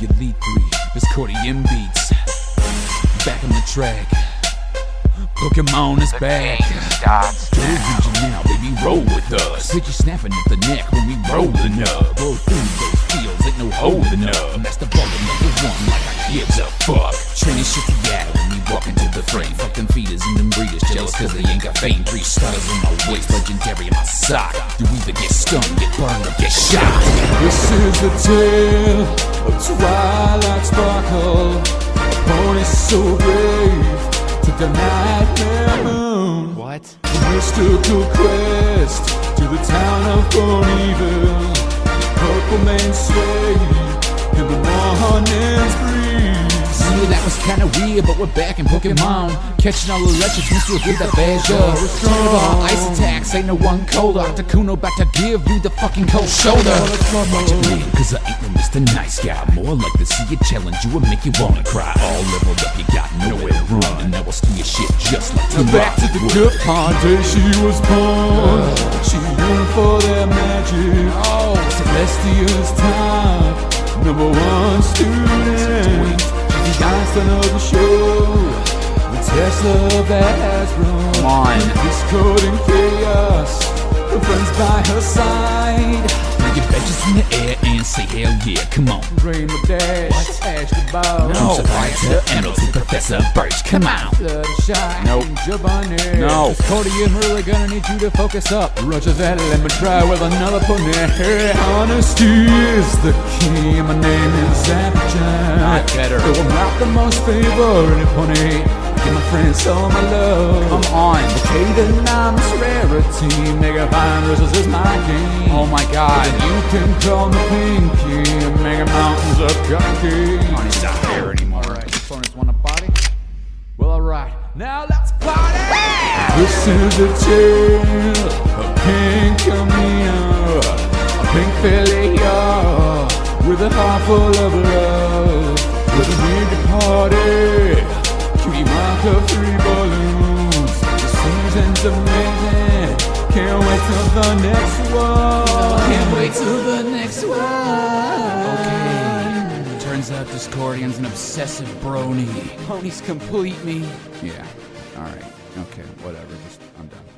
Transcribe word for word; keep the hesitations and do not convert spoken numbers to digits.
Elite three, Discordian beats. Back on the track. Pokemon is back. Go region now, baby, roll with us. Bitch, you snapping at the neck when we rollin' up. Roll through those fields, ain't no holding up. And that's the baller number one, like I gives a fuck. Training shit to yaddle when we walk into the frame. Fuck them feeders and them breeders, jealous cause they ain't got fame. Three stars on my waist, legendary in my sock. You either get stung, get burned, or get shot. This is the tale of Twilight Sparkle. Opponent so brave to the nightmare moon. What? Mystical quest to the town of Bonneville. Purple man sway in the morning's breeze. Yeah, that was kinda weird, but we're back in Pokemon. Catching all the electrics, Mister Good that badger. Turn of all ice attacks, ain't no one colder. Articuno about to give you the fucking cold shoulder. Watch it, man, cause I ain't no Mister Nice Guy. More like to see you challenge you and make you wanna cry. All leveled up, you got nowhere to run. And now I'll steal your shit just like Now back to the good part. Day she was born, she yearned for their magic. Oh, Celestia's top, number one student. She danced another show, the Tesla that has grown. come on. Discord and chaos, her friends by her side. Now your badges in the air and say hell yeah, come on. Rain the dash, ash the ball. No, Fighter, Emerald to Professor Birch, come on. Fluttershy, Nope. Jabunny. No. Discordian really gonna need you to focus up. Roger that, let me try with another pony. Honesty is the key, my name is Applejack. Not better. Though I'm not the most favorite pony, give my friends all my love. Come on. Okay, then I'm a rarity. Mega Fine versus is my game. Oh my god. Then you can call me Pinky. Mega Mountains are cocky. He's not there anymore. Alright, opponents want a body? Well, alright. Now let's party! This is a tale of Pink Camino, a pink failure with a heart full of love. With a need to party, cutie marker, three balloons. The season's amazing. Can't wait till the next one. Can't wait till the next one. Okay. Turns out Discordian's an obsessive brony. Ponies complete me. Yeah. Alright. Okay. Whatever. Just, I'm done.